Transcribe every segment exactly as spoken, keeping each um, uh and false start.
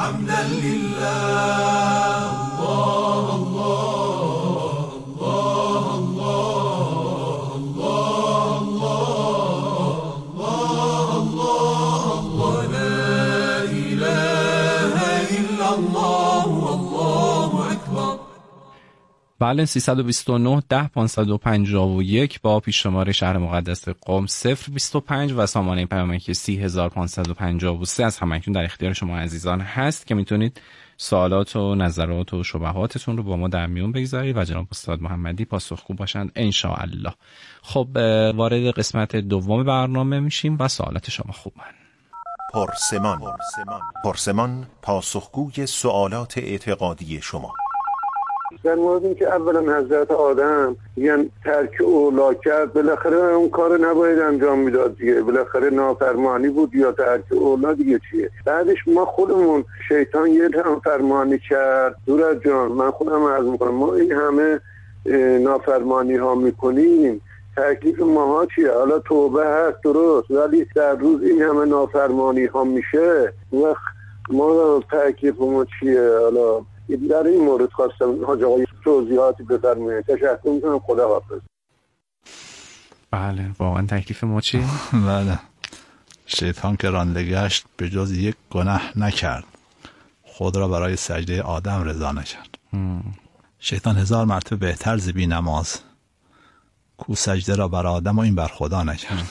حمدا لله الله الله الله الله الله الله الله لا اله الا الله والله اکبر. بله سیصد و بیست و نه ده پانصد و پنجاه و یک با پیش شماره شهر مقدس قم صفر بیست و پنج و سامانه پیامکی سی هزار پانصد و پنجاه و سه از همکنون در اختیار شما عزیزان هست که میتونید سوالات و نظرات و شبهاتتون رو با ما در میون بگذارید و جناب استاد محمدی پاسخگو باشند ان شاء الله. خب وارد قسمت دوم برنامه میشیم و سوالات شما خوبن. پرسمان پرسمان پاسخگوی سوالات اعتقادی شما. در مورد این که اولا حضرت آدم یعنی ترک اولا کرد، بالاخره اون کار نباید انجام میداد دیگه، بالاخره نافرمانی بود یا ترک اولا دیگه چیه. بعدش ما خودمون شیطان یه نافرمانی کرد. دور جان من خودم عرض میکنم ما این همه نافرمانی ها میکنیم، تکلیف ماها چیه؟ حالا توبه هست درست، ولی در روز این همه نافرمانی ها میشه، وقت ما تکلیف ما چیه؟ حالا در این مورد خواستم حاج آقای توضیحاتی بفرمایید. تشکر میکنم. خدا حافظ. بله واقعا تکلیف ما چیه؟ بله شیطان که رانده گشت به جز یک گناه نکرد، خود را برای سجده آدم رضا نکرد. شیطان هزار مرتبه بهتر ز بی نماز، کو سجده را برای آدم و این بر خدا نکرد.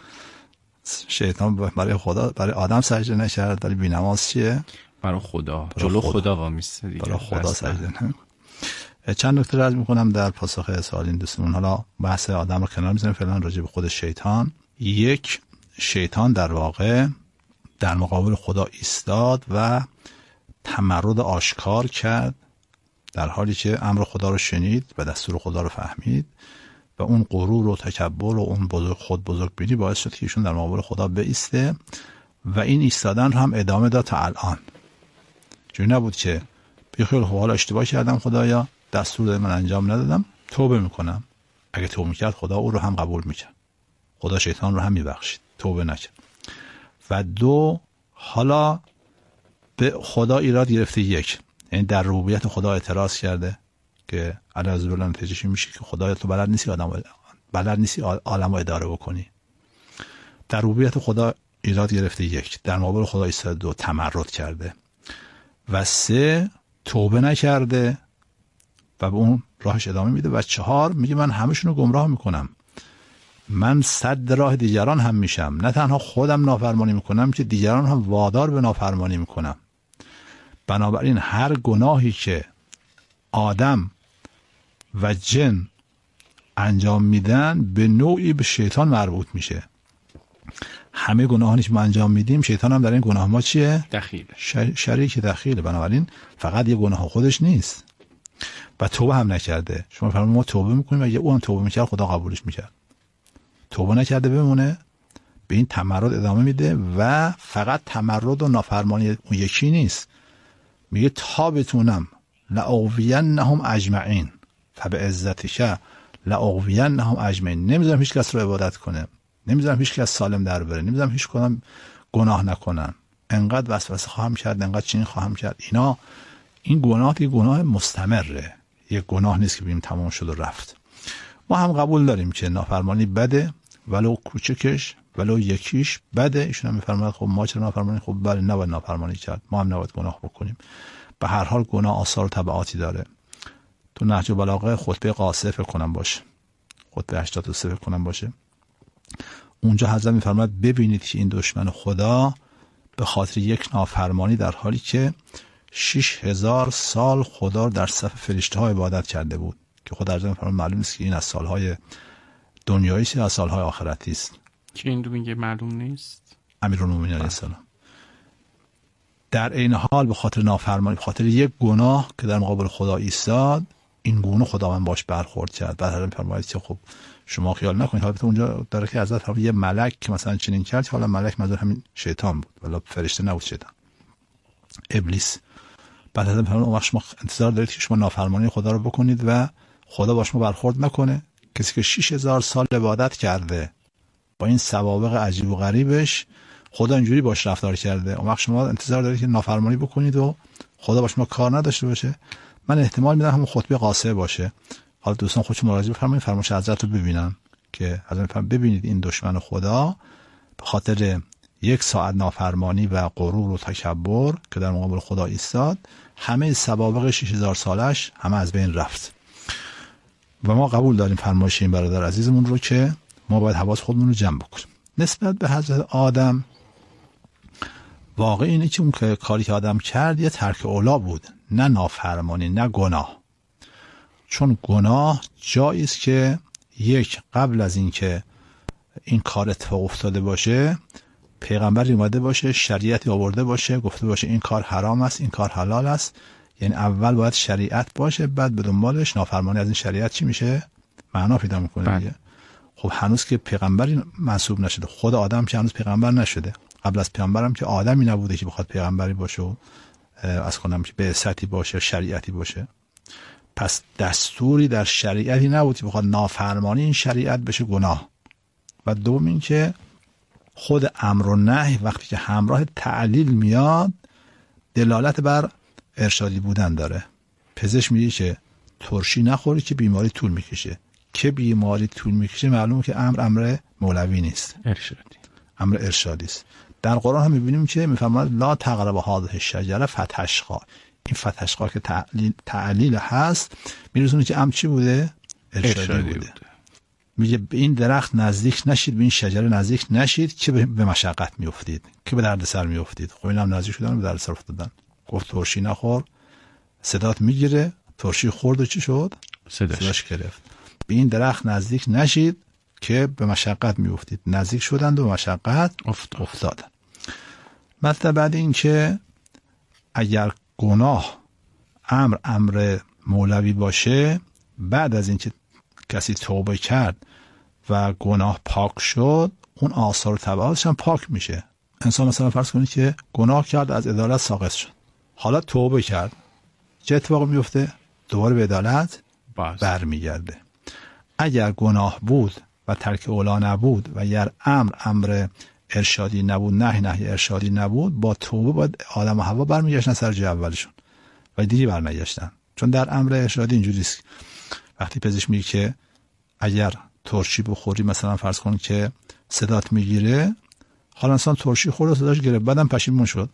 شیطان برای خدا برای آدم سجده نکرد، ولی بی نماز چیه؟ برای خدا، جلو خدا, خدا وامیسته دیگه، برای خدا سجده نمی‌کنه. چند نکته عرض می‌کنم در پاسخ سوال این دوستمون. حالا بحث آدم رو کنار می‌ذاریم، فعلا راجع به خود شیطان. یک، شیطان در واقع در مقابل خدا ایستاد و تمرد آشکار کرد، در حالی که امر خدا رو شنید و دستور خدا رو فهمید و اون غرور و تکبر و اون بزرگ خود بزرگ بینی باعث شد که ایشون در مقابل خدا بایسته و این ایستادن رو هم ادامه داد تا الان. جوری نبود که بخیال حالا اشتباه کردم خدایا، دستور داد من انجام ندادم، توبه میکنم. اگه توبه میکرد خدا او رو هم قبول میکرد، خدا شیطان رو هم میبخشید. توبه نکرد. و دو، حالا به خدا ایراد گرفته. یک، یعنی در ربوبیت خدا اعتراض کرده که علاوه بر نتیجهش میشه که خدایا تو بلد نیستی آدم بلد نیستی عالم رو اداره بکنی. در ربوبیت خدا ایراد گرفته. یک، در مقابل خدا ایستاده. دو، تمرد کرده. و سه، توبه نکرده و به اون راهش ادامه میده. و چهار، میگه من همشون رو گمراه میکنم، من صد راه دیگران هم میشم، نه تنها خودم نافرمانی میکنم که دیگران هم وادار به نافرمانی میکنم. بنابراین هر گناهی که آدم و جن انجام میدن به نوعی به شیطان مربوط میشه. همه گناهانی که ما انجام میدیم شیطان هم در این گناه ما چیه؟ دخیل، شریک دخیله. بنابراین فقط یه گناه خودش نیست و توبه هم نکرده. شما فرمایید ما توبه میکنیم و یه اون توبه میکرد خدا قبولش میکرد. توبه نکرده بمونه، به این تمرد ادامه میده و فقط تمرد و نافرمانی اون یکی نیست. میگه تا بتونم لأغوینهم اجمعین فبعزتک لأغوینهم اجمعین. نمیذارم هیچ کس رو عبادت کنه، نمیذارم هیچ کس سالم در بره، نمیذارم هیچ کدام گناه نکنن، انقدر وسوسه خواهم کرد، انقدر چین خواهم کرد. اینا این گناه دیگه گناه مستمره، یک گناه نیست که ببینیم تمام شد و رفت. ما هم قبول داریم که نافرمانی بده، ولو کوچکش ولو یکیش بده. ایشون هم میفرماید خب ما چرا نافرمانی؟ خب بله نباید نافرمانی کرد، ما هم نباید گناه بکنیم. به هر حال گناه آثار و تبعاتی داره. تو نهج البلاغه خطبه قاصه فکر کنم باشه، خطبه هشتاد و سه فکر کنم باشه، اونجا حضرت میفرماید ببینید که این دشمن خدا به خاطر یک نافرمانی در حالی که شش هزار سال خدا در صف فرشته ها عبادت کرده بود، که خدا حضرت میفرماید معلوم نیست که این از سالهای دنیایی است یا از سالهای آخرتی است. که این دو میگه معلوم نیست. امیرالمومنین علیه السلام در این حال به خاطر نافرمانی، به خاطر یک گناه که در مقابل خدا ایستاد، این گونه خداوند باش برخورد کرد. بعد حضرت میفرماید که خب شما خیال نکنید، حالت اونجا داره که حضرت هم یه ملک که مثلا چنین کرد، حالا ملک منظور همین شیطان بود، ولی فرشته نبود، شیطان، ابلیس. بعد حضرت میفرماید اون وقت شما انتظار دارید که شما نافرمانی خدا رو بکنید و خدا با شما برخورد نکنه؟ کسی که شش هزار سال عبادت کرده با این سوابق عجیب و غریبش خدا اینجوری باش رفتار کرده، اون وقت شما انتظار دارید که نافرمانی بکنید و خدا با شما کار نداشته باشه. من احتمال میدم همون خطبه قاصه باشه. حالا دوستان خودشون مراجعه بفرمایید، فرمایش حضرت رو ببینن که حضرت ببینید این دشمن خدا به خاطر یک ساعت نافرمانی و غرور و تکبر که در مقابل خدا ایستاد، همه سوابق شش هزار سالش همه از بین رفت. و ما قبول داریم فرمایش این برادر عزیزمون رو که ما باید حواس خودمون رو جمع بکنیم. نسبت به حضرت آدم، واقع اینه که اون که کاری که آدم کرد یه ترک اولا بود، نه نافرمانی، نه گناه. چون گناه جایی است که یک قبل از این که این کار اتفاق افتاده باشه پیغمبری اومده باشه، شریعتی آورده باشه، گفته باشه این کار حرام است، این کار حلال است. یعنی اول باید شریعت باشه، بعد به دنبالش نافرمانی از این شریعت چی میشه؟ معنا پیدا میکنه دیگه. خب هنوز که پیغمبری منصوب نشده، خود آدم که هنوز پیغمبر نشده، قبل از پیغمبرم که آدمی نبوده که بخواد پیغمبری باشه و از کنم که بعثتی باشه، شریعتی باشه. پس دستوری در شریعتی نبود که بخواد نافرمانی این شریعت بشه گناه. و دوم این که خود امر و نهی وقتی که همراه تعلیل میاد دلالت بر ارشادی بودن داره. پزشک میگه که ترشی نخوری که بیماری طول میکشه، که بیماری طول میکشه معلومه که امر امر مولوی نیست، ارشادی، امر ارشادی است. در قرآن هم میبینیم که میفرماد لا تقربوا هذه الشجره فتشقا. این فتشقا که تعلیل تعلیل هست میرسونه که امر چی بوده؟ ارشادی, ارشادی بوده. بوده. میگه به این درخت نزدیک نشید، به این شجره نزدیک نشید که به مشقت میافتید، که به دردسر میافتید. خب اینم نزدیک شدن به دردسر افتادن. گفت ترشی نخور، صدات میگیره. ترشی خورد و چی شد؟ صداش, صداش گرفت. به این درخت نزدیک نشید که به مشقت میافتید. نزدیک شدند و به مشقت افتاد. افتادن. مطلب بعد این که اگر گناه امر امر مولوی باشه، بعد از اینکه کسی توبه کرد و گناه پاک شد، اون آثار و تبعاتش هم پاک میشه. انسان مثلا فرض کنید که گناه کرد، از عدالت ساقط شد، حالا توبه کرد، چه اتفاقی میفته؟ دوباره به عدالت برمیگرده. اگر گناه بود و ترک اولا نبود و اگر امر امر ارشادی نبود، نهی نهی ارشادی نبود، با توبه باید آدم و حوا برمیگشتن سر جای اولشون و دیگه برنگشتن. چون در امر ارشادی اینجوری است، وقتی پزشک میگه که اگر ترشی بخوری، مثلا فرض کن که صدات میگیره، حالا انسان ترشی خورد و صداش گرفت، بعدم پشیمون شد،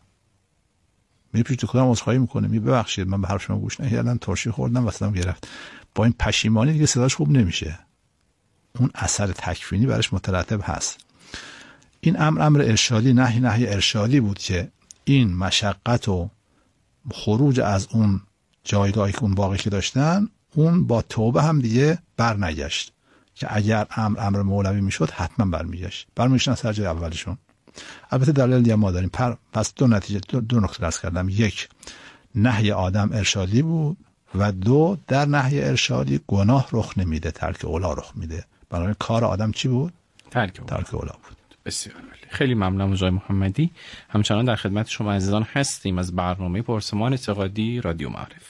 میره پیش دکتر عذرخواهی میکنه، میگه ببخشید من به حرف شما گوش ندادم، ترشی خوردم و صدام گرفت. با این پشیمانی دیگه صداش خوب نمیشه، اون اثر تکوینی براش مترتب هست. این امر امر ارشادی، نهی نهی ارشادی بود که این مشقت و خروج از اون جایگاهی که اون باقی که داشتن، اون با توبه هم دیگه برنگشت، که اگر امر امر مولوی میشد حتما برمیگشت، برمیگشتن سر جای اولشون. البته دلیل دیگه ما داریم. پس دو نتیجه دو, دو نکته درس کردم. یک، نهی آدم ارشادی بود و دو، در نهی ارشادی گناه رخ نمیده، ترک اولا رخ میده. برای کار آدم چی بود؟ ترک اولا, ترک اولا بود. بسیار عالی. خیلی ممنونم آقای محمدی. همچنان در خدمت شما عزیزان هستیم از برنامه پرسمان اعتقادی رادیو معارف.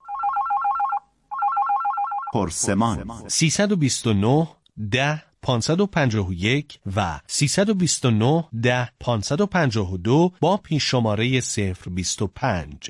پرسمان سیصد و بیست و نه ده پانصد و پنجاه و یک و سیصد و بیست و نه ده پانصد و پنجاه و دو با پیش شماره صفر بیست و پنج.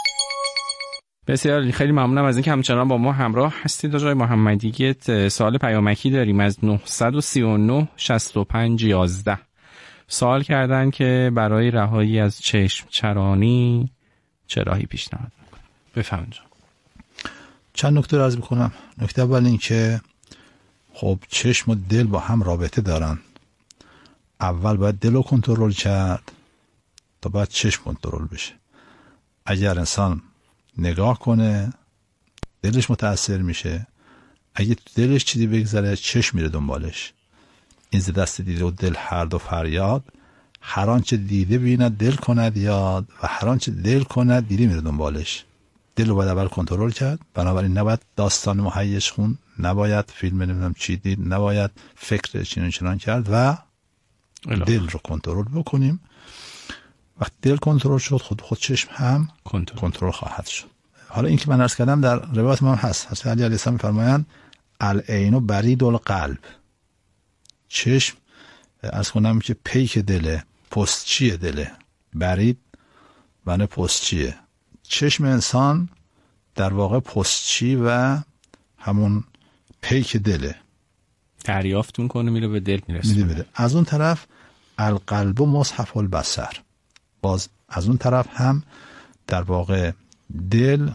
بسیار خیلی ممنونم از اینکه همچنان با ما همراه هستید. آقای محمدی یه سوال پیامکی داریم از نهصد و سی و نه شصت و پنج یازده. سوال کردن که برای رهایی از چشم چرانی چه راهی پیشنهاد می‌کنید؟ بفرمایید. چند نکته عرض می‌کنم. نکته اول این که خب چشم و دل با هم رابطه دارن. اول باید دل رو کنترل کرد تا بعد چشم کنترل بشه. اگر انسان نگاه کنه دلش متاثر میشه، اگه دلش چیزی بگذره چشم میره دنبالش. این ز دست دیده و دل هر دو فریاد، هر آنچه دیده بیند دل کند یاد و هر آنچه دل کند دیده میره دنبالش. دل رو باید اول کنترل کرد. بنابراین نباید داستان مهیج خون، نباید فیلم نمیدونم چی دید، نباید فکر چنین چنان کرد و دل رو کنترل بکنیم. وقتی دل کنترل شد خود خود چشم هم کنترل, کنترل خواهد شد. حالا این که من عرض کردم در روایت ما هست، حضرت علی علیه السلام می‌فرمایند العین برید القلب، چشم عرض کنم که پیک دله. پستچی دله، برید معنی پستچیه. چشم انسان در واقع پستچی و همون پیک دله، دریافت میکنه میره به دل میرسه. میره بده. از اون طرف القلب و مصحف البصر، باز از اون طرف هم در واقع دل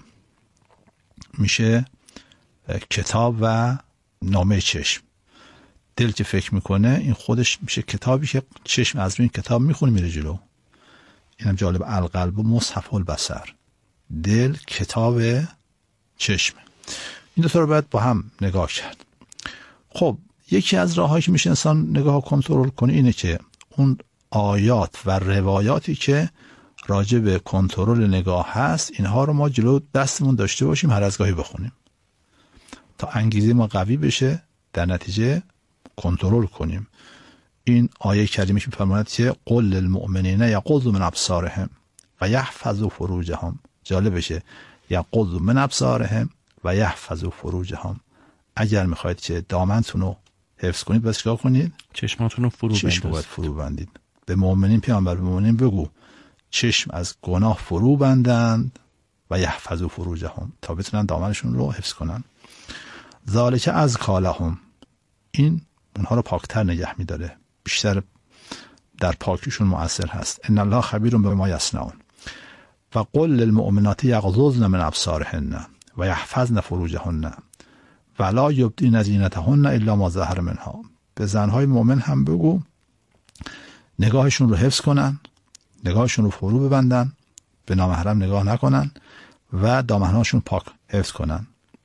میشه کتاب و نامه چشم. دل که فکر میکنه این خودش میشه کتابی که چشم از روی این کتاب میخونه میره جلو. اینم جالب، القلب و مصحف البصر، دل کتاب چشم. این دو تا رو باید با هم نگاه کرد. خب یکی از راهایی که میشه انسان نگاه کنترل کنه اینه که اون آیات و روایاتی که راجع به کنترل نگاه هست اینها رو ما جلو دستمون داشته باشیم، هر از گاهی بخونیم تا انگیزه ما قوی بشه، در نتیجه کنترل کنیم. این آیه کریمه که فرماید که قل للمؤمنین یغضوا من ابصارهم و یحفظوا فروجهم، جالب بشه یغضوا من ابصارهم و یحفظوا فروجهم. اگر میخواید که دامنتون رو حفظ کنید بس چیکار کنید؟ چشماتون رو فرو بندید. چشم باید فرو بندید. به مؤمنین پیامبر به مؤمنین بگو چشم از گناه فرو بندند و یحفظوا فروجهم، تا بتونن دامنشون رو حفظ کنن. ذالک از کالهم، این اونها رو پاکتر نگه میداره، بیشتر در پاکیشون مؤثر هست. ان الله خبیر بما یصنعون. و قل للمؤمنات یغضضن من ابصارهن و یحفظن فروجهن ولا یبدین زینتهن الا ما ظهر منها. به زنهای مؤمن هم بگو نگاهشون رو حفظ کنن، نگاهشون رو فرو ببندن، به نامحرم نگاه نکنن و دامنهاشون پاک حفظ کنن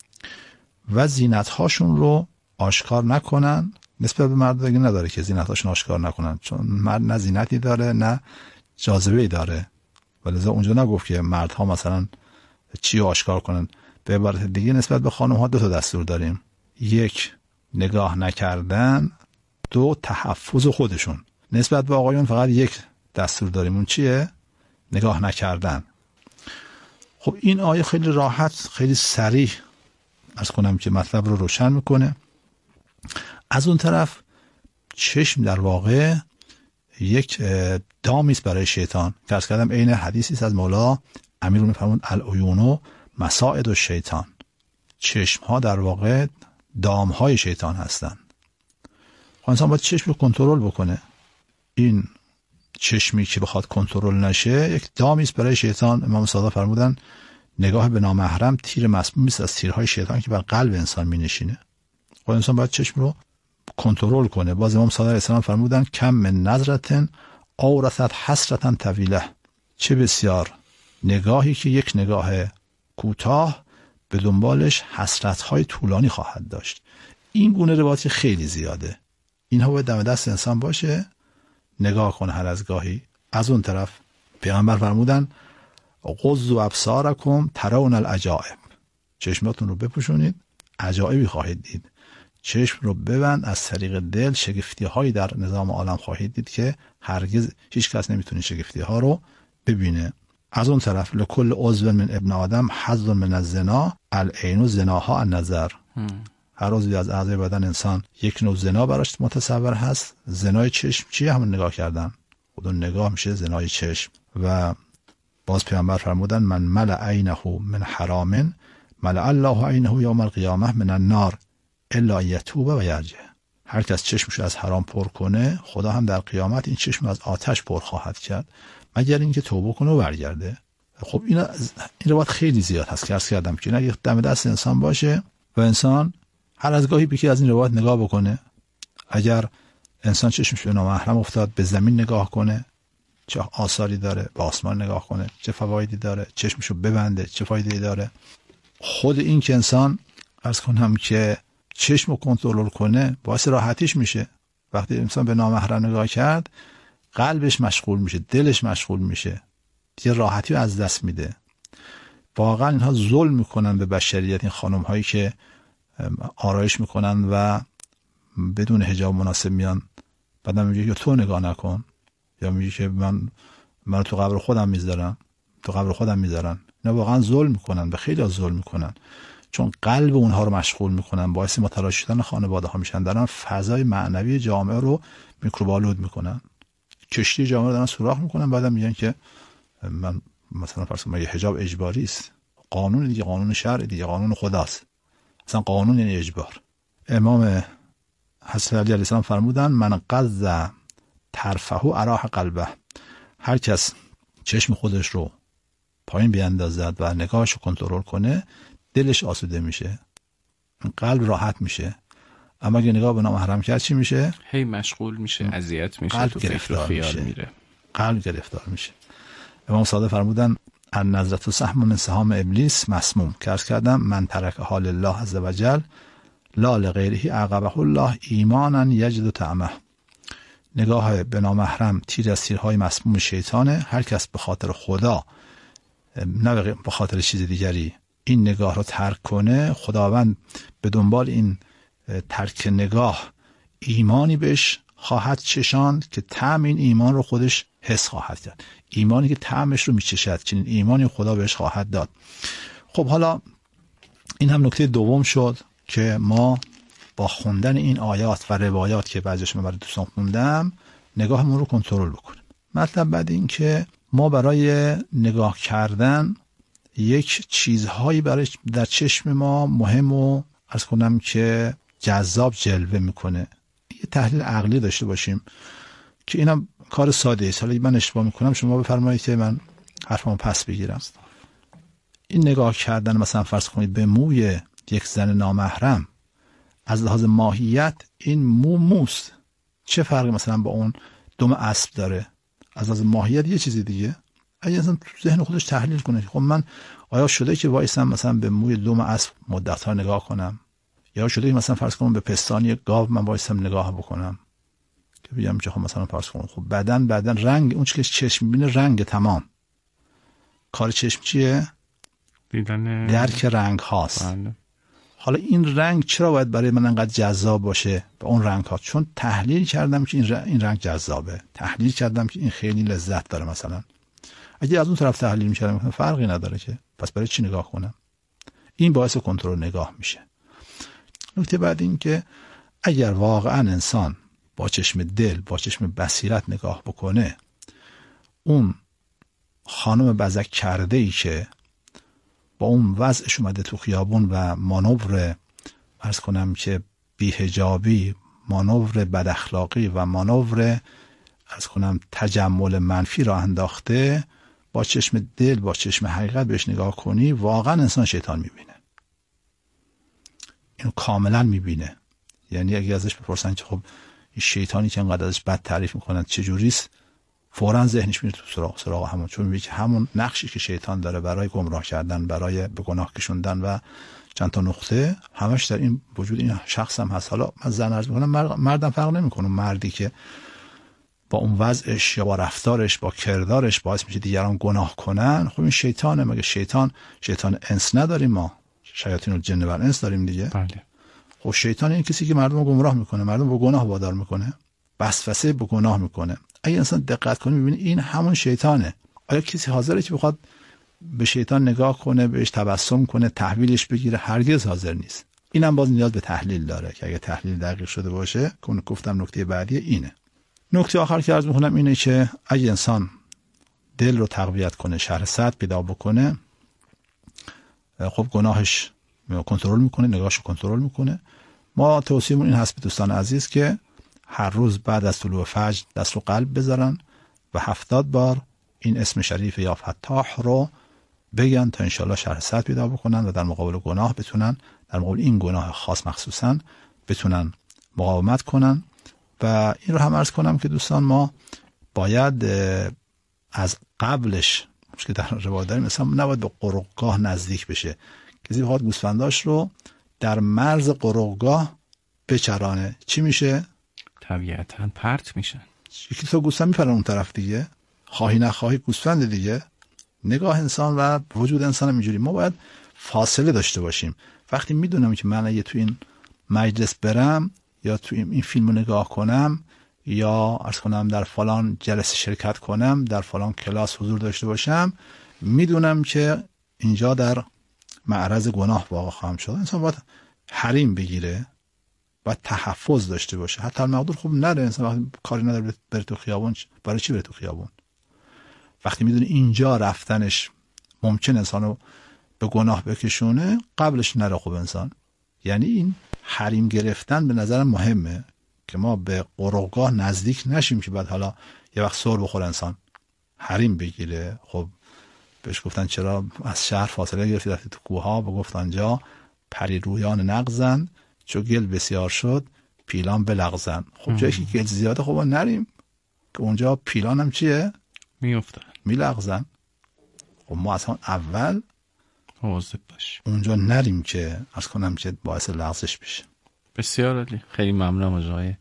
و زینتهاشون رو آشکار نکنن. نسبت به مرد دیگه نداره که زینتهاشون آشکار نکنن، چون مرد نه زینتی داره نه جاذبه‌ای داره، ولذا اونجا نگفت که مردها مثلا چی آشکار کنن. به عبارت دیگه نسبت به خانم ها دو تا دستور داریم، یک نگاه نکردن، دو تحفظ خودشون. نسبت به آقایون فقط یک دستور داریم، اون چیه؟ نگاه نکردن. خب این آیه خیلی راحت خیلی صریح عرض کنم که مطلب رو روشن میکنه. از اون طرف چشم در واقع یک دامی است برای شیطان. فرض کردم عین حدیثی است از مولا امیرالمومنین فرمود العیون مساعد الشیطان، چشم ها در واقع دام های شیطان هستند. خب انسان باید چشم رو کنترل بکنه. این چشمی که بخواد کنترل نشه یک دامی است برای شیطان. امام صادق فرمودن نگاه به نامحرم تیر مسمومی است از تیرهای شیطان که بر قلب انسان می نشینه. خب انسان باید چشم رو کنترل کنه. باز امام صادق علیه السلام فرمودن کم من نظرتن اورثت حسرتن طویله، چه بسیار نگاهی که یک نگاه کوتاه به دنبالش حسرت‌های طولانی خواهد داشت. این گونه روایت خیلی زیاده. اینها باید دم دست انسان باشه، نگاه کنه هر از گاهی. از اون طرف پیامبر فرمودن غضوا ابصارکم ترون العجائب، چشماتون رو بپوشونید عجایبی خواهید دید. چشم رو ببند، از طریق دل شگفتی هایی در نظام عالم خواهید دید که هرگز هیچ کس نمیتونه شگفتی ها رو ببینه. از اون طرف لکل عضو من ابن آدم حظ من الزنا العین زناها النظر، هر عضوی از اعضای بدن انسان یک نوع زنا براش متصور هست. زنای چشم چیه؟ همون نگاه کردن. خود اون نگاه میشه زنای چشم. و باز پیامبر فرمودن من ملأ عینه من حرام ملأ الله عینه یوم القیامه من النار الا یتوب و یرجع. هر کس چشمش از حرام پر کنه خدا هم در قیامت این چشم از آتش پر خواهد کرد مگر اینکه توبه کنه و برگرده. خب این این روایت خیلی زیاد هست که عرض کردم که نه دم دست انسان باشه و انسان هر از گاهی بیکی از این روایت نگاه بکنه. اگر انسان چشمش به نامحرم افتاد به زمین نگاه کنه چه آثاری داره، به آسمان نگاه کنه چه فوایدی داره، چشمشو ببنده چه فایده‌ای داره. خود این که انسان عرض کنم که چشم رو کنترل کنه باعث راحتیش میشه. وقتی انسان به نامحرم نگاه کرد قلبش مشغول میشه، دلش مشغول میشه، دیگه راحتی رو از دست میده. واقعا اینها ظلم میکنن به بشریت، این خانم هایی که آرایش میکنن و بدون حجاب مناسب میان، بعدم میگه که تو نگاه نکن، یا میگه که من من تو قبر خودم میذارم، تو قبر خودم میذارن. اینا واقعا ظلم میکنن، به خیلی ظلم میکنن، چون قلب اونها رو مشغول میکنن، باعث متلاشی شدن خانواده ها میشن، دارن فضای معنوی جامعه رو میکروب‌آلود میکنن. کشتی جامعه رو دارن سوراخ میکنن، بعدم میگن که من مثلا فرض کنم حجاب اجباری است. قانون دیگه، قانون شرع دیگه، قانون خداست. اصلا قانون یعنی اجبار. امام حضرت علی علیه السلام فرمودن من قض طرفه اراح قلبه، هر کس چشم خودش رو پایین بیاندازد و نگاهش رو کنترل کنه دلش آسوده میشه، قلب راحت میشه. اما اگه نگاه به نامحرم کرد چی میشه؟ هی مشغول میشه، اذیت میشه، قلب تو فکر و خیال میشه. میره، قلب گرفتار میشه. امام صادق فرمودن ان نظرت سهم من سهام ابلیس مسموم، که عرض کردم من ترک حال الله عز وجل لا لغیره عقبه الله ایمانا یجد طعمه. نگاه به نامحرم تیر از تیرهای مسموم شیطانه. هر کس به خاطر خدا نه به خاطر چیز دیگری این نگاه رو ترک کنه، خداوند به دنبال این ترک نگاه ایمانی بهش خواهد چشاند که طعم این ایمان رو خودش حس خواهد کرد. ایمانی که طعمش رو میچشد، چنین ایمانی خدا بهش خواهد داد. خب حالا این هم نکته دوم شد که ما با خوندن این آیات و روایات که بعضیش من برای دوستان خوندم نگاهمون رو کنترل بکنیم. مطلب بعد این که ما برای نگاه کردن یک چیزهایی برای در چشم ما مهم و عرض کنم که جذاب جلوه میکنه. یه تحلیل عقلی داشته باشیم که اینم کار ساده است. حالا من اشتباه میکنم شما بفرمایید که من حرفمو پس بگیرم. این نگاه کردن مثلا فرض کنید به موی یک زن نامحرم، از لحاظ ماهیت این مو موست، چه فرقی مثلا با اون دم اسب داره؟ از لحاظ ماهیت یه چیزی دیگه. اگه انسان تو ذهن خودش تحلیل کنه خب من آیا شده که وایسم مثلا به موی دم اسب مدت‌ها نگاه کنم، یا شده که مثلا فرض کنم به پستانی گاو من وایسم نگاه بکنم که بگم که خب مثلا فرض کنم خب بدن بدن رنگ اون چیزی که چشم می‌بینه رنگ تمام. کار چشم چیه؟ دیدن درک رنگ هاست. بله. حالا این رنگ چرا باید برای من انقدر جذاب باشه به اون رنگ ها؟ چون تحلیل کردم که این رنگ, این رنگ جذابه، تحلیل کردم که این خیلی لذت داره. مثلا اگه از اون طرف تحلیل می‌کردم فرقی نداره که، پس برای چی نگاه کنم؟ این باعث کنترل نگاه میشه. نکته بعد این که اگر واقعا انسان با چشم دل، با چشم بصیرت نگاه بکنه، اون خانم بزک کرده ای که با اون وضعش اومده تو خیابون و مانور عرض کنم که بی‌حجابی، مانور بد اخلاقی و مانور عرض کنم تجمل منفی را انداخته، با چشم دل، با چشم حقیقت بهش نگاه کنی واقعا انسان شیطان میبینه. اینو کاملا میبینه. یعنی اگه ازش بپرسن که خب این شیطانی که انقدر ازش بد تعریف میکنن چجوریست، فوراً ذهنش میره تو سراغ سراغ همون، چون میگه که همون نقشی که شیطان داره برای گمراه کردن، برای به گناه کشوندن و چند تا نقطه، همش در این وجود این شخص هم هست. حالا من زن عرض میکنم مردم فرق نمیکنه، مردی که با اون وضعش یا با رفتارش، با کردارش باعث میشه دیگران گناه کنن، خب این شیطانه. مگه شیطان شیطان انس نداریم ما؟ شیاطین الجن و الانس داریم دیگه. بله. خب شیطان این کسی که مردم رو گمراه میکنه، مردم رو گناه وادار میکنه، وسوسه به گناه میکنه. اگه انسان دقت کنه میبینه این همون شیطانه. آیا کسی حاضره که بخواد به شیطان نگاه کنه، بهش تبسم کنه، تحویلش بگیره؟ هرگز حاضر نیست. اینم باز نیاز به تحلیل داره که اگه تحلیل دقیق شده باشه، که گفتم نکته بعدی اینه. نکته آخر که عرض میکنم اینه که اگه انسان دل رو تقویت کنه، شرح صدر پیدا بکنه، خب گناهش کنترل میکنه، نگاهش رو کنترل میکنه. ما توصیه‌مون این هست به دوستان عزیز که هر روز بعد از طلوع فجر دست رو قلب بذارن و هفتاد بار این اسم شریف یا فتاح رو بگن تا انشالله شرح صدر پیدا بکنن و در مقابل گناه بتونن، در مقابل این گناه خاص مخصوصا بتونن مقاومت کنن. و این رو هم عرض کنم که دوستان ما باید از قبلش که در روایت داریم مثلا نباید به قرقگاه نزدیک بشه. کسی بخواد گوسفنداش رو در مرز قرقگاه بچرانه چی میشه؟ طبیعتاً پرت میشن. یکی تو گوسفند میپرن اون طرف دیگه، خواهی نخواهی گوسفند دیگه. نگاه انسان و وجود انسان هم اینجوری. ما باید فاصله داشته باشیم. وقتی میدونم که من اگه تو این مجلس برم یا تو این فیلمو نگاه کنم یا عرض کنم در فلان جلسه شرکت کنم، در فلان کلاس حضور داشته باشم، میدونم که اینجا در معرض گناه واقع خواهم شد. انسان باید حریم بگیره، باید تحفظ داشته باشه. حتی المقدور خوب نره، انسان وقتی کاری نداره بره تو خیابون، برای چی بره تو خیابون؟ وقتی میدونه اینجا رفتنش ممکن انسانو به گناه بکشونه، قبلش نره. خوب انسان یعنی این حریم گرفتن به نظرم مهمه که ما به قرقگاه نزدیک نشیم که بعد حالا یه وقت سر بخوره انسان حریم بگیره. خب بهش گفتن چرا از شهر فاصله گرفتی رفتی تو کوها؟ بگفت آنجا پری رویان نغزن، چو گل بسیار شد پیلان بلغزن. خب جایی که گل زیاده خب نریم که اونجا پیلان هم چیه؟ میافتن، میلغزن. خب ما از همون اول مواظب باشیم اونجا نریم که عرض کنم که باعث لغزش بشه. بسیار عالی. خیلی ممنونم از آقای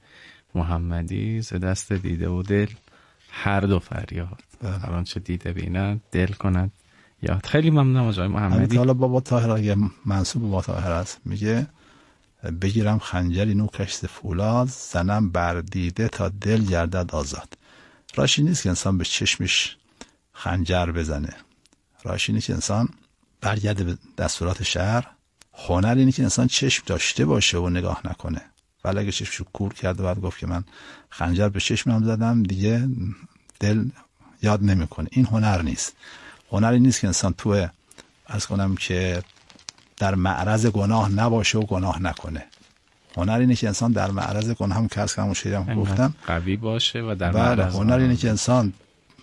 محمدی. ز دست دیده و دل هر دو فریاد، هر آنچه دیده بیند دل کند یاد. خیلی ممنونم از آقای محمدی. حالا بابا طاهر اگه منصوب بابا طاهر است میگه بگیرم خنجری نو کشت فولاد، زنم بر دیده تا دل گردد آزاد. راشی نیست که انسان به چشمش خنجر بزنه، راشی نیست که انسان برگرده به دستورات شهر. هنر اینه که انسان چشم داشته باشه و نگاه نکنه. ولی اگه چشمشو کور کرده بعد گفت که من خنجر به چشمم زدم، دیگه دل یاد نمیکنه. این هنر نیست. هنر این نیست که انسان توی عرض کنم که در معرض گناه نباشه و گناه نکنه. هنر اینه که انسان در معرض گناه هم کس که همون شیرم گفتم قوی باشه و در بله. معرض هنر اینه که انسان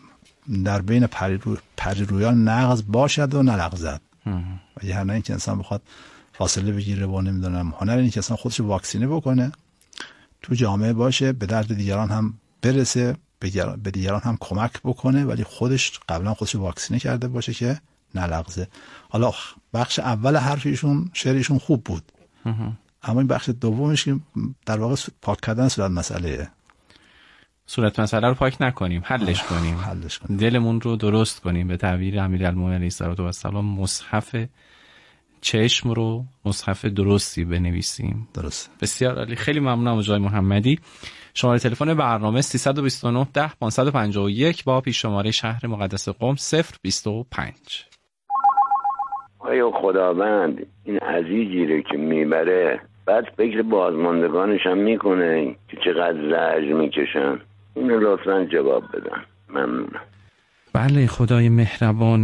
در بین پری, رو... پری رویان نغز باشد و نلغزد. و یه هنر این که انسان بخواد فاصله بگیره و نمیدونم. هنر اینه که انسان خودش واکسینه بکنه، تو جامعه باشه، به درد دیگران هم برسه، به دیگران هم کمک بکنه، ولی خودش قبلا خودش واکسینه کرده باشه که نلغزه. حالا بخش اول حرفیشون شعرشون خوب بود، اما این بخش دومش که در واقع پاک کردن صورت مسئله صورت مسئله رو پاک نکنیم، حلش کنیم. حلش کنیم، دلمون رو درست کنیم. به تعبیر امیرالمومنین علیه السلام مصحف چشم رو مصحف درستی بنویسیم. درست. بسیار عالی. خیلی ممنونم از آقای محمدی. شماره تلفن برنامه سیصد و بیست و نه ده پانصد و پنجاه و یک با پیش شماره شهر مقدس قم صفر بیست و پنج. آیا خداوند این عزیزی رو که میبره بعد فکر بازماندگانش هم میکنه که چقدر زجر میکشن؟ اینو لطفا جواب بدن. ممنونم. بله، خدای مهربان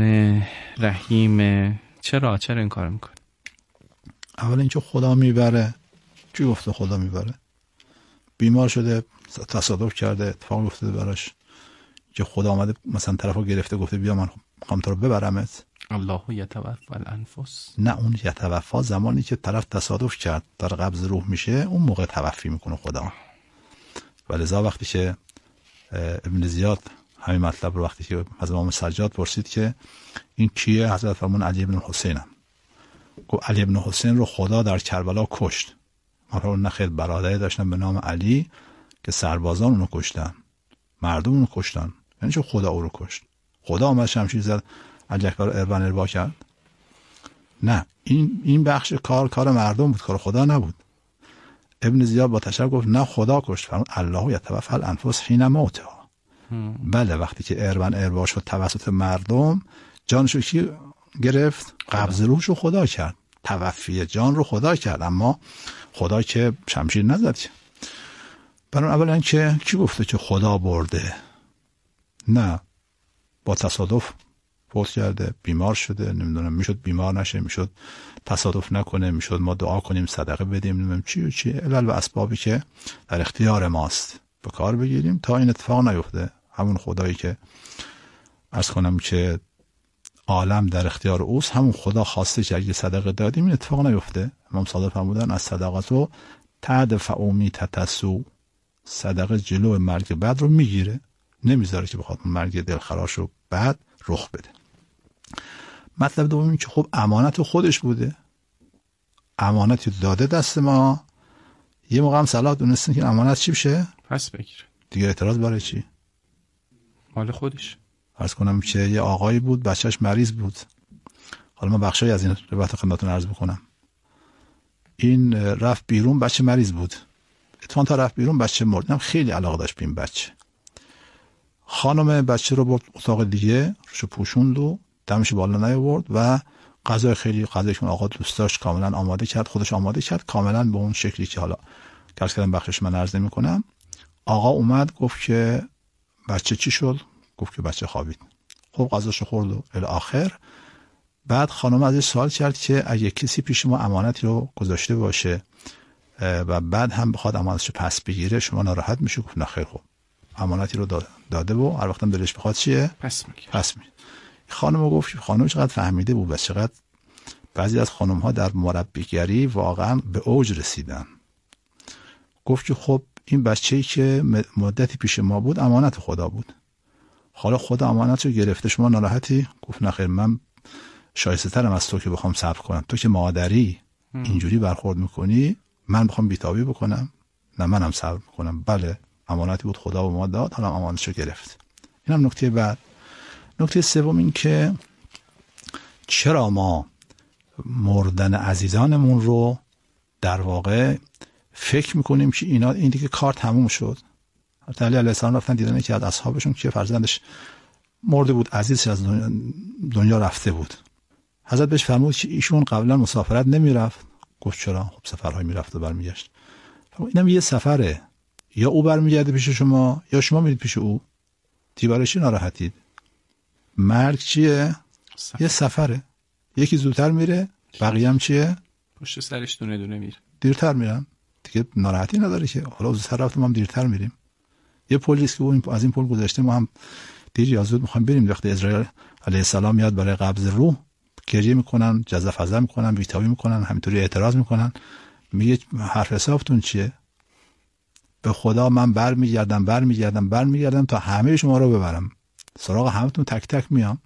رحیم. چرا چرا این کار میکنه؟ اول اینکه خدا میبره. چی گفته خدا میبره؟ بیمار شده، تصادف کرده، اتفاق افتاده براش که خدا آمده مثلا طرفو گرفته گفته بیا من میخوام تو رو ببرمت. الله یتوفی الانفس. نه، اون یتوفی زمانی که طرف تصادف کرد در قبض روح میشه، اون موقع توفی میکنه خدا. ولذا وقتی که ابن زیاد همین مطلب رو وقتی که از امام سجاد پرسید که این کیه، حضرت فرمون علی بن حسین هم گفت علی بن حسین رو خدا در کربلا کشت. ما رو نخیر برادری داشتن به نام علی که سربازان اونو کشتن، مردم اونو کشتن، یعنی چه خدا او رو کشت؟ خدا آمد شمشیر زد علی اکبر رو اربن اربا کرد؟ نه، این این بخش کار کار مردم بود، کار خدا نبود. ابن زیاد با تشکر گفت نه، خدا کشت. فرمود الله یتوفی الانفس حین موتها. بله، وقتی که اربن اربا شد توسط مردم، جانشو کی گرفت؟ قبض روحشو خدا کرد، توفی جان رو خدا کرد، اما خدا که شمشیر نزد. برای اولا که کی گفته که خدا برده؟ نه، با تصادف فوت کرده، بیمار شده، نمیدونم میشد بیمار نشه، میشد تصادف نکنه، میشد ما دعا کنیم، صدقه بدیم، نمیدونم چی و چی، علل و اسبابی که در اختیار ماست به کار بگیریم تا این اتفاق نیفته. همون خدایی که عرض کنم که عالم در اختیار اوست، همون خدا خواسته که اگه صدقه دادیم این اتفاق نیفته. امام صادق فرمودن از صدقاتو تدفع میتتسو، صدقه جلو مرگ بعد رو میگیره، نمیذاره که بخواد مرگ دلخراش و بعد رخ بده. مطلب دوم این که خب امانت خودش بوده، امانتی داده دست ما، یه موقع هم صلاح دونستن که امانت چی بشه پس بگیره دیگه. اعتراض برای چی؟ مال خودش. عرض کنم که یه آقایی بود بچهش مریض بود. حالا من بخشای از این روایت خدمتتون عرض بکنم. این رفت بیرون، بچه مریض بود، اتفاقا تا رفت بیرون بچه مرد. هم خیلی علاقه داشت به این بچه. خانم بچه رو برد اتاق دیگه، روشو پوشوند و دمش بالا نیاورد و غذای خیلی غذایشون آقا دوست داشت کاملا آماده کرد، خودش آماده کرد، کاملا به اون شکلی که حالا که کردم بخشش من عرض نمی‌کنم. آقا اومد گفت که بچه چی شد؟ گفت که بچه خوابید. خب غذاشو خورد و الی آخر. بعد خانم ازش سوال کرد که اگه کسی پیش ما امانتی رو گذاشته باشه و بعد هم بخواد امانتشو پس بگیره شما ناراحت میشه؟ گفت نه خیر. خب امانتی رو داده و هر وقتم دلش بخواد چیه پس میگیره. پس میگیره. خانم گفت خانم چقدر فهمیده بود و چقدر بعضی از خانم ها در مربیگری واقعا به اوج رسیدن. گفت که خب این بچه‌ای که مدتی پیش ما بود امانت خدا بود، حالا خدا امانت رو گرفته، شما ناراحتی؟ گفت نه خیر، من شایسته ترم از تو که بخوام صبر کنم. تو که مادری اینجوری برخورد میکنی، من بخوام بیتابی بکنم؟ نه، منم صبر میکنم. بله امانتی بود خدا به ما داد، حالا امانتشو گرفت. اینم نکته بعد. نکته سوم این که چرا ما مردن عزیزانمون رو در واقع فکر میکنیم که اینا این دیگه کار تموم شد. حضرت علی علیه السلام رفتن دیدن که از اصحابشون که فرزندش مرده بود، عزیزش از دنیا, دنیا رفته بود. حضرت بهش فرمود که ایشون قبلا مسافرت نمیرفت. گفت چرا؟ خب سفرهای میرفت و برمیگشت. اینم یه سفره، یا او برمیگرده پیش شما یا شما میرید پیش او. دیوارشی ناراحتید. مرگ چیه؟ سفر. یه سفره، یکی زودتر میره، بقیه هم چیه؟ پشت سرش دونه دونه میره، دیرتر میرن. دیگه ناراحتی نداره که حالا زودتر رفتیم ما هم دیرتر میریم. یه پلیس که اون از این پل گذشته ما هم دیر یا زود میخوایم بریم. وقتی اسرائیل علیه السلام میاد برای قبض روح، گریه میکنن، جزافزا میکنن، بیتابی میکنن، همینطوری اعتراض میکنن. میگه حرف حسابتون چیه؟ به خدا من برمیگردم برمیگردم برمیگردم تا همه شما رو ببرم، سراغ همتون تک تک میام.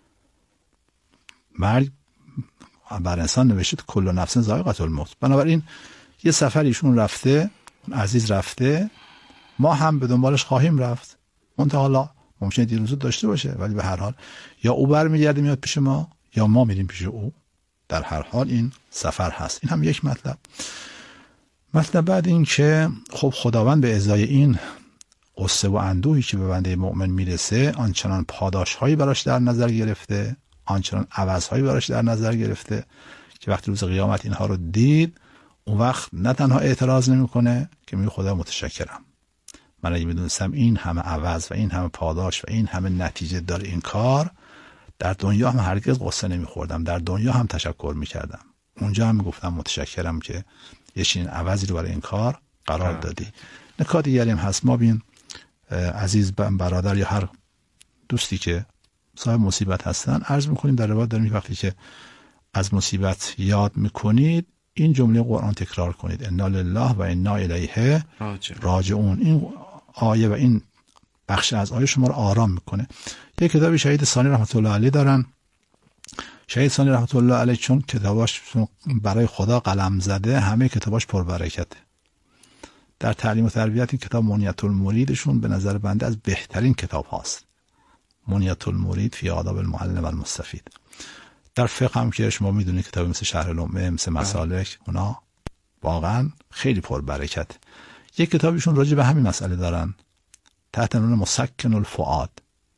مرگ بر انسان نوشته کل نفس ذائقة الموت. بنابراین یه سفر ایشون رفته، عزیز رفته، ما هم به دنبالش خواهیم رفت. منتها حالا ممکنه دیر زود داشته باشه، ولی به هر حال یا او برمیگرده میاد پیش ما یا ما میریم پیش او. در هر حال این سفر هست. این هم یک مطلب. مطلب بعد این که خب خداوند به ازای این قصه و اندوهی که به بنده مؤمن میرسه آنچنان پاداشهایی براش در نظر گرفته، آنچنان عوضهایی براش در نظر گرفته که وقتی روز قیامت اینها رو دید، اون وقت نه تنها اعتراض نمیکنه که میگه خدا متشکرم، من اگه میدونستم این همه عوض و این همه پاداش و این همه نتیجه داره این کار، در دنیا هم هرگز قصه نمیخوردم، در دنیا هم تشکر میکردم، اونجا هم میگفتم متشکرم که یه چنین عوضی رو برای این کار قرار دادی. نکات دیگری هم هست. ما بین عزیز برادر یا هر دوستی که صاحب مصیبت هستن عرض میکنیم، در روایت داریم وقتی که از مصیبت یاد میکنید این جمله قرآن تکرار کنید: انا لله و انا الیه راجعون. این آیه و این بخش از آیه شما رو آرام میکنه. یک کتابی شهید ثانی رحمت الله علیه دارن. شهید ثانی رحمت الله علیه چون کتاباش برای خدا قلم زده، همه کتاباش پربرکته. در تعلیم و تربیت این کتاب منیت المریدشون به نظر بنده از بهترین کتاب هاست. منیت المرید فی آداب المعلم المستفید. در فقه هم که شما میدونید کتاب مثل شرح الامه، مثل مسالک، اونا واقعا خیلی پربرکت. یک کتابشون راجع به همین مسئله دارن تحت عنوان مسکن الفؤاد،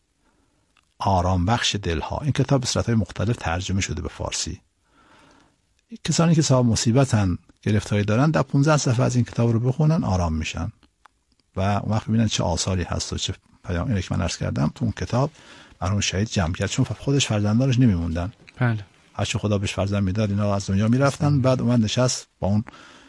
آرام بخش دلها. این کتاب به صورت‌های مختلف ترجمه شده به فارسی. کسانی که صاحب مصیبتن، گرفتاری دارن، در پانزده صفحه از این کتاب رو بخونن آرام میشن و اون وقت ببینن چه آثاری هست و چه پیام. اینه که من عرض کردم تو اون کتاب مرحوم شهید جمع کرد، چون خودش فرزندانش نمیموندن. بله. هر چه خدا بهش فرزند میداد اینا از دنیا میرفتن. بعد اومد نشست با اون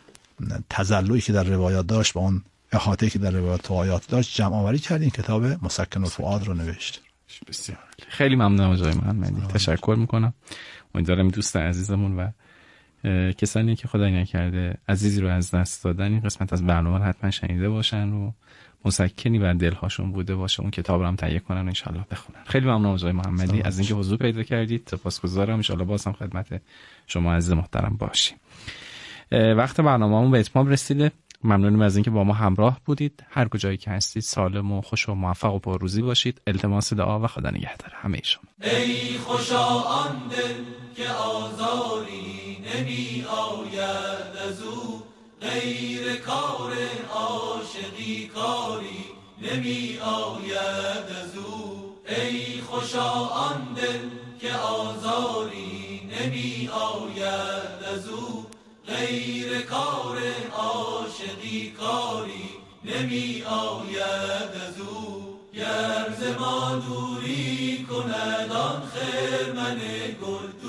تزلعی که در روایات داشت، با اون احاطه‌ای که در روایات و آیات داشت، جمع آوری کرد، این کتاب مسکن الفؤاد رو نوشت. بسیار خیلی ممنونم آقای محمدی. تشکر میکنم. امیدوارم دوست عزیزمون و کسانی که خدای نکرده عزیزی رو از دست دادن این قسمت از برنامه رو حتما شنیده باشن و مسکنی بر دلهاشون بوده باشه. اون کتاب رو هم تهیه کنن و ان شاءالله بخونن. خیلی ممنونم آقای محمدی از اینکه حضور پیدا کردید. سپاسگزارم. ان شاءالله باز هم خدمت شما عزیز محترم باشیم. وقت برنامه‌مون به اتمام رسیده. ممنونم از اینکه با ما همراه بودید. هر کجایی که هستید سالم و خوش و موفق و پرروزی باشید. التماس دعا و خدا نگهدار همه شما. ای خوشا آن دل که آزاری نمی آید از او، غیر کار عاشقی کاری نمی آید از او. ای خوشا آن دل که آزاری نمی آید از او، غیر کار عاشقی کاری نمی آید از او. گر ز ما دوری کند آن خرمن گل